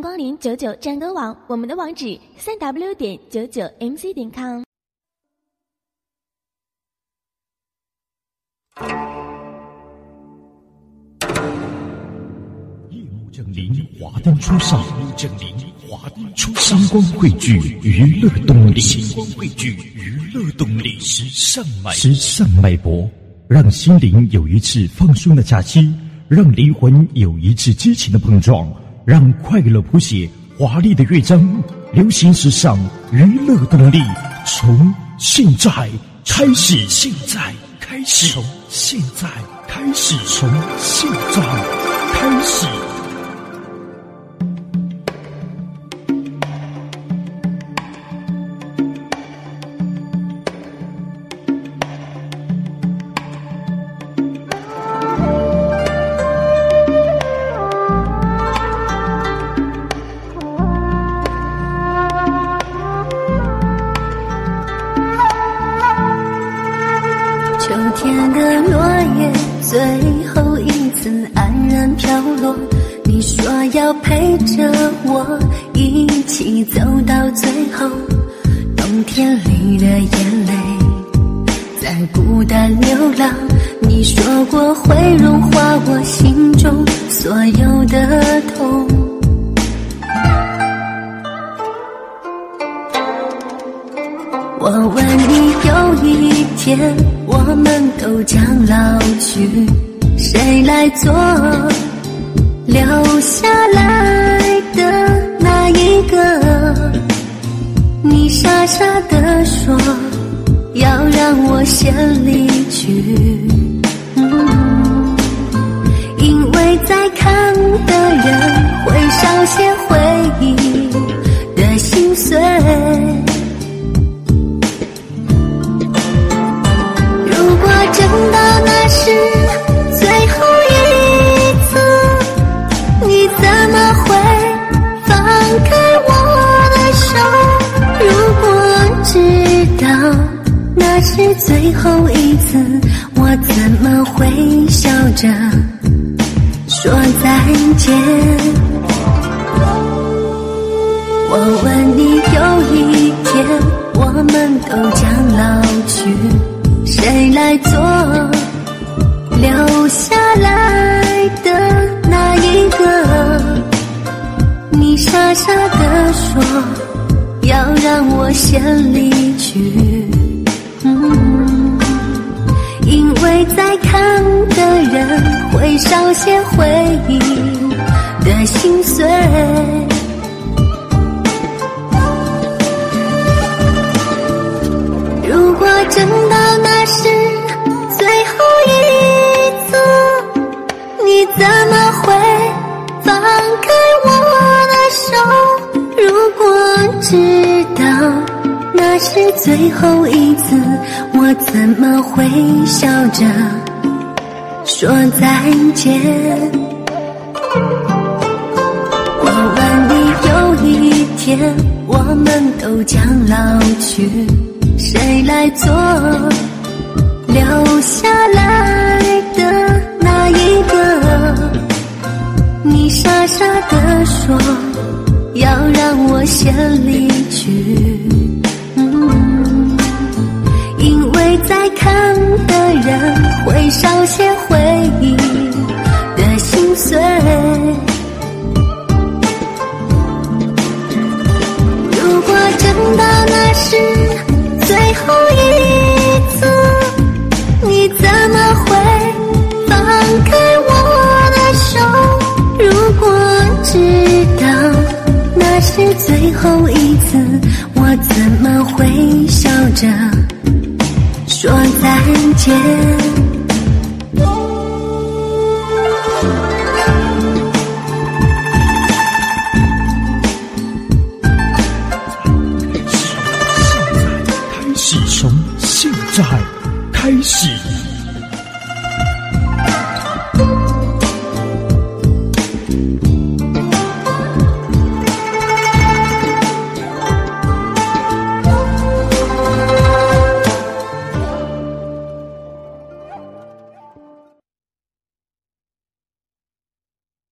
光临99战歌网，我们的网址3w.99mc.com。 夜幕降临，华灯初上，星光汇聚，娱乐动力，时尚脉搏，让心灵有一次放松的假期，让灵魂有一次激情的碰撞，让快乐谱写华丽的乐章。流行时尚，娱乐动力，从现在开始，从现在开始。 秋天的落叶最后一次安然飘落，你说要陪着我一起走到最后，冬天里的眼泪在孤单流浪，你说过会融化我心中所有的痛。我问你，有一天我们都将老去，谁来做留下来的那一个？你傻傻地说要让我先离去，因为在看的人会少些回忆的心碎。真到那是最后一次，你怎么会放开我的手？如果知道那是最后一次，我怎么会笑着说再见？我问你，有一天我们都将老去，谁来做留下来的那一个？你傻傻地说要让我先离去，因为在看的人会少些回忆的心碎。如果真到那是最后一次，你怎么会放开我的手？如果知道那是最后一次，我怎么会笑着说再见？我问你，有一天我们都将老去，谁来做留下来的那一个？你傻傻地说要让我先离去，因为在看的人会少些回忆的心碎。如果真到那是最后一次，你怎么会放开我的手？如果知道那是最后一次，我怎么会笑着说再见？